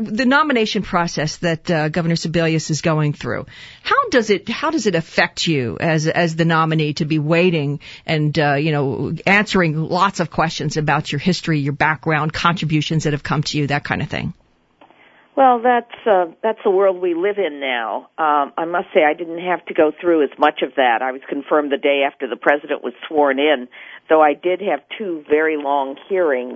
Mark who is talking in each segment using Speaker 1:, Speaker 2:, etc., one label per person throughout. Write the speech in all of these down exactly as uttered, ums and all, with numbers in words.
Speaker 1: the nomination process that uh, Governor Sebelius is going through, how does it how does it affect you as as the nominee to be waiting and uh, you know answering lots of questions about your history, your background, contributions that have come to you, that kind of thing?
Speaker 2: Well, that's uh, that's the world we live in now. Um, I must say I didn't have to go through as much of that. I was confirmed the day after the president was sworn in, though I did have two very long hearings.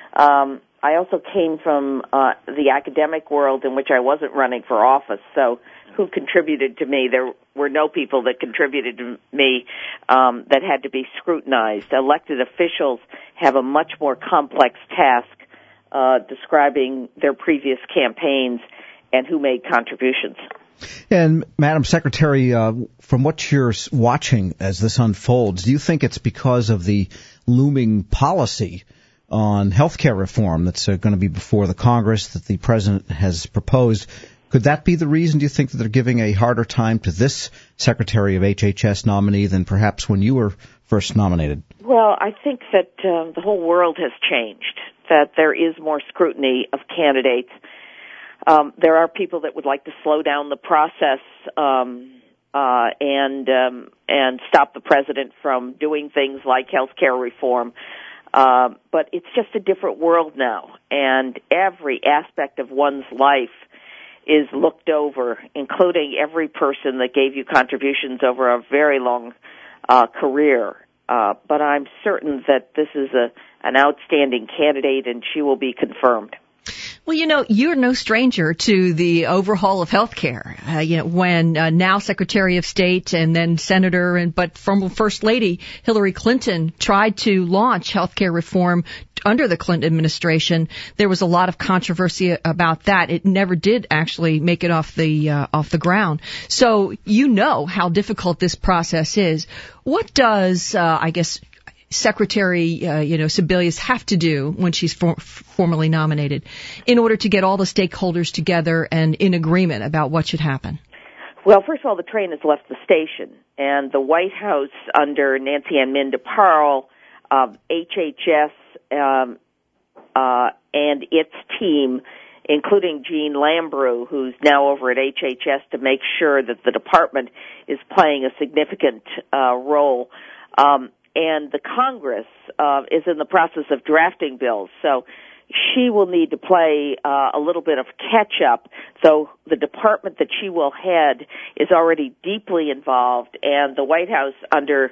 Speaker 2: Um, I also came from uh, the academic world in which I wasn't running for office, so who contributed to me? There were no people that contributed to me um, that had to be scrutinized. Elected officials have a much more complex task Uh, describing their previous campaigns and who made contributions.
Speaker 3: And, Madam Secretary, uh, from what you're watching as this unfolds, do you think it's because of the looming policy on health care reform that's uh, going to be before the Congress that the President has proposed? Could that be the reason, do you think, that they're giving a harder time to this Secretary of H H S nominee than perhaps when you were first nominated?
Speaker 2: Well, I think that uh, the whole world has changed, that there is more scrutiny of candidates. Um, there are people that would like to slow down the process um, uh, and um, and stop the president from doing things like health care reform. Uh, but it's just a different world now, and every aspect of one's life is looked over, including every person that gave you contributions over a very long uh, career. Uh, but I'm certain that this is a an outstanding candidate, and she will be confirmed.
Speaker 1: Well, you know, you're no stranger to the overhaul of health care. Uh, you know, when uh, now Secretary of State and then Senator, and but former First Lady Hillary Clinton tried to launch health care reform under the Clinton administration, there was a lot of controversy about that. It never did actually make it off the uh, off the ground. So you know how difficult this process is. What does, uh, I guess, Secretary, uh, you know, Sebelius have to do when she's for, formally nominated in order to get all the stakeholders together and in agreement about what should happen?
Speaker 2: Well, first of all, the train has left the station, and the White House under Nancy Ann Minda-Parle, uh, H H S, um, uh, and its team, including Jean Lambrew, who's now over at H H S to make sure that the department is playing a significant uh, role. Um, And the Congress uh, is in the process of drafting bills, so she will need to play uh, a little bit of catch-up. So the department that she will head is already deeply involved, and the White House under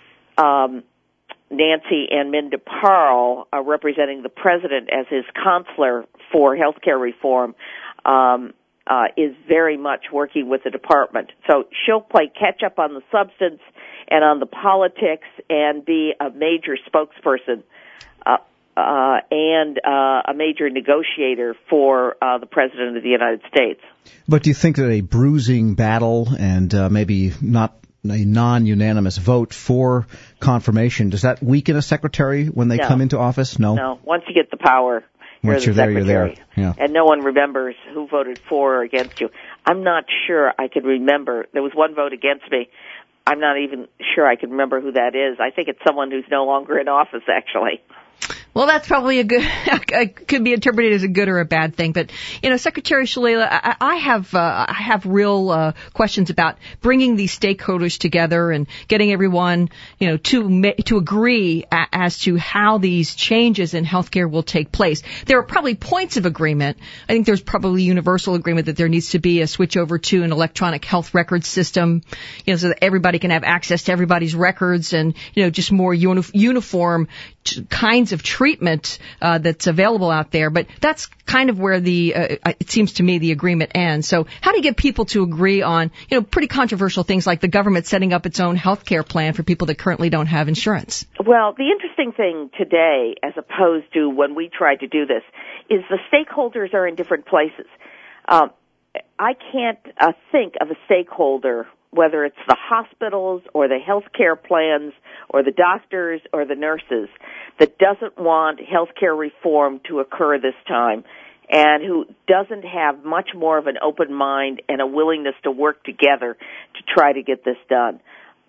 Speaker 2: um, Nancy Ann Minda-Parle, uh, representing the president as his counselor for health care reform, um, uh, is very much working with the department. So she'll play catch-up on the substance and on the politics, and be a major spokesperson uh, uh, and uh, a major negotiator for uh, the President of the United States.
Speaker 3: But do you think that a bruising battle and uh, maybe not a non-unanimous vote for confirmation, does that weaken a secretary when they
Speaker 2: no.
Speaker 3: come into office? No?
Speaker 2: No. Once you get the power, you're
Speaker 3: Once
Speaker 2: the
Speaker 3: you're there,
Speaker 2: secretary.
Speaker 3: you're there. Yeah.
Speaker 2: And no one remembers who voted for or against you. I'm not sure I could remember. There was one vote against me. I'm not even sure I can remember who that is. I think it's someone who's no longer in office, actually.
Speaker 1: Well, that's probably a good, could be interpreted as a good or a bad thing. But, you know, Secretary Shalala, I, I have, uh, I have real, uh, questions about bringing these stakeholders together and getting everyone, you know, to, to agree a, as to how these changes in healthcare will take place. There are probably points of agreement. I think there's probably universal agreement that there needs to be a switch over to an electronic health record system, you know, so that everybody can have access to everybody's records and, you know, just more uni- uniform t- kinds of treatment uh, that's available out there. But that's kind of where the, uh, it seems to me, the agreement ends. So how do you get people to agree on, you know, pretty controversial things like the government setting up its own health care plan for people that currently don't have insurance?
Speaker 2: Well, the interesting thing today, as opposed to when we tried to do this, is the stakeholders are in different places. Um, I can't uh, think of a stakeholder, whether it's the hospitals or the health care plans or the doctors or the nurses, that doesn't want health care reform to occur this time and who doesn't have much more of an open mind and a willingness to work together to try to get this done.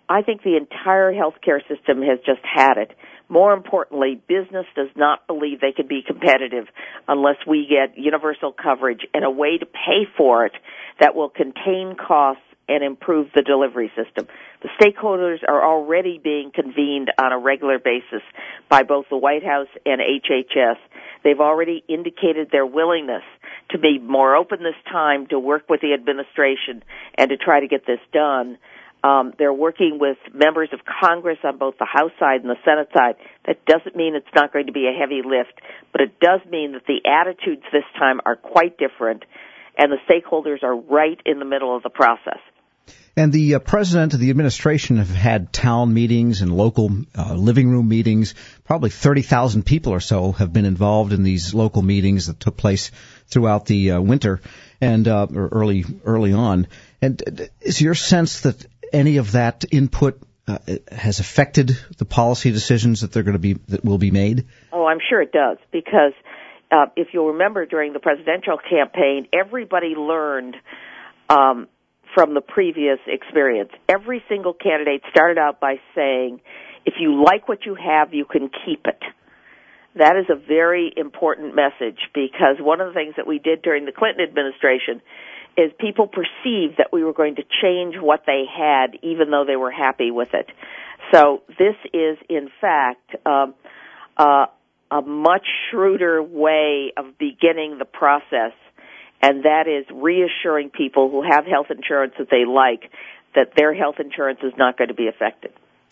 Speaker 2: I think the entire healthcare system has just had it. More importantly, business does not believe they can be competitive unless we get universal coverage and a way to pay for it that will contain costs and improve the delivery system. The stakeholders are already being convened on a regular basis by both the White House and H H S. They've already indicated their willingness to be more open this time, to work with the administration, and to try to get this done. Um, they're working with members of Congress on both the House side and the Senate side. That doesn't mean it's not going to be a heavy lift, but it does mean that the attitudes this time are quite different, and the stakeholders are right in the middle of the process.
Speaker 3: And the uh, president and the administration have had town meetings and local uh, living room meetings. Probably thirty thousand people or so have been involved in these local meetings that took place throughout the uh, winter and uh, or early early on. And uh, is your sense that any of that input uh, has affected the policy decisions that they're going to be that will be made?
Speaker 2: Oh, I'm sure it does, because uh, if you'll remember during the presidential campaign, everybody learned um, from the previous experience. Every single candidate started out by saying, if you like what you have, you can keep it. That is a very important message, because one of the things that we did during the Clinton administration is people perceived that we were going to change what they had, even though they were happy with it. So this is, in fact, um, uh, a much shrewder way of beginning the process, and that is reassuring people who have health insurance that they like that their health insurance is not going to be affected.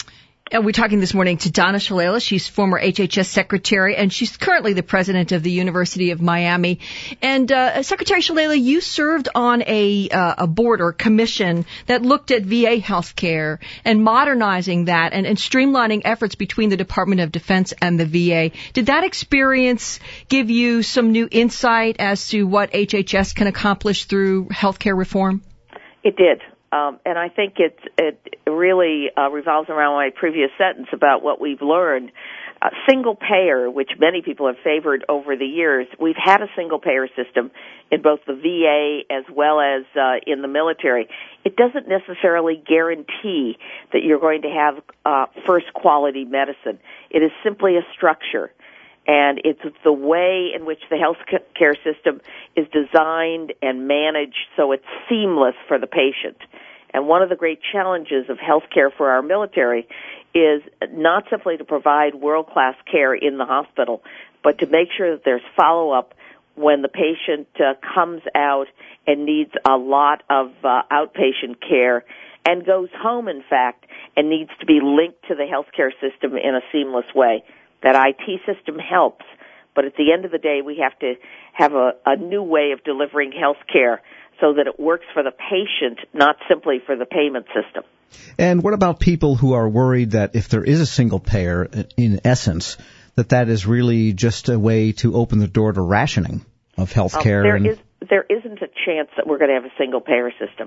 Speaker 1: And we're talking this morning to Donna Shalala. She's former H H S secretary, and she's currently the president of the University of Miami. And uh, Secretary Shalala, you served on a uh, a board or commission that looked at V A healthcare and modernizing that and, and streamlining efforts between the Department of Defense and the V A. Did that experience give you some new insight as to what H H S can accomplish through healthcare reform?
Speaker 2: It did. Um, and I think it, it really uh, revolves around my previous sentence about what we've learned. Uh, single payer, which many people have favored over the years, we've had a single payer system in both the V A as well as uh, in the military. It doesn't necessarily guarantee that you're going to have uh, first quality medicine. It is simply a structure. And it's the way in which the health care system is designed and managed so it's seamless for the patient. And one of the great challenges of health care for our military is not simply to provide world-class care in the hospital, but to make sure that there's follow-up when the patient uh, comes out and needs a lot of uh, outpatient care and goes home, in fact, and needs to be linked to the health care system in a seamless way. That I T system helps, but at the end of the day, we have to have a, a new way of delivering health care so that it works for the patient, not simply for the payment system.
Speaker 3: And what about people who are worried that if there is a single payer, in essence, that that is really just a way to open the door to rationing of health care?
Speaker 2: Um, there,
Speaker 3: and...
Speaker 2: is, there isn't a chance that we're going to have a single payer system.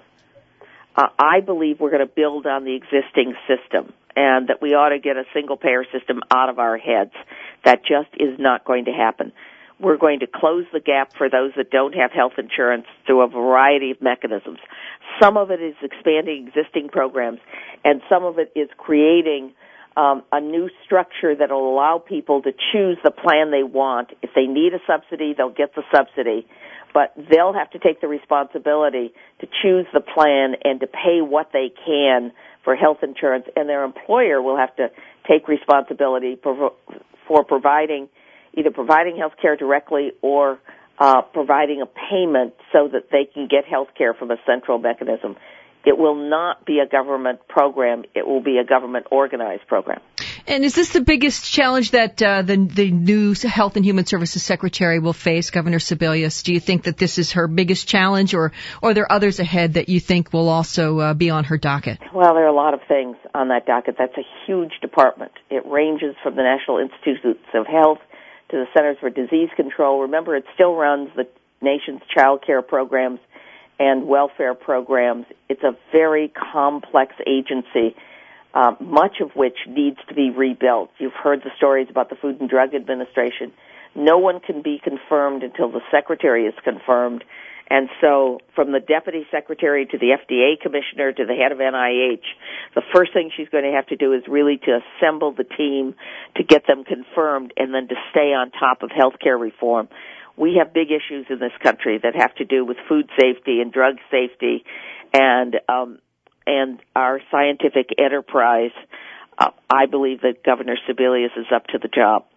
Speaker 2: Uh, I believe we're going to build on the existing system, and that we ought to get a single-payer system out of our heads. That just is not going to happen. We're going to close the gap for those that don't have health insurance through a variety of mechanisms. Some of it is expanding existing programs, and some of it is creating um, a new structure that will allow people to choose the plan they want. If they need a subsidy, they'll get the subsidy. But they'll have to take the responsibility to choose the plan and to pay what they can for health insurance, and their employer will have to take responsibility for, for providing, either providing health care directly or uh, providing a payment so that they can get health care from a central mechanism. It will not be a government program. It will be a government-organized program.
Speaker 1: And is this the biggest challenge that uh, the the new Health and Human Services Secretary will face, Governor Sebelius? Do you think that this is her biggest challenge, or, or are there others ahead that you think will also uh, be on her docket?
Speaker 2: Well, there are a lot of things on that docket. That's a huge department. It ranges from the National Institutes of Health to the Centers for Disease Control. Remember, it still runs the nation's child care programs and welfare programs. It's a very complex agency, uh, much of which needs to be rebuilt. You've heard the stories about the Food and Drug Administration. No one can be confirmed until the secretary is confirmed, And so from the deputy secretary to the F D A commissioner to the head of N I H, the first thing she's going to have to do is really to assemble the team to get them confirmed and then to stay on top of healthcare reform. We have big issues in this country that have to do with food safety and drug safety, and um, and our scientific enterprise. Uh, I believe that Governor Sebelius is up to the job.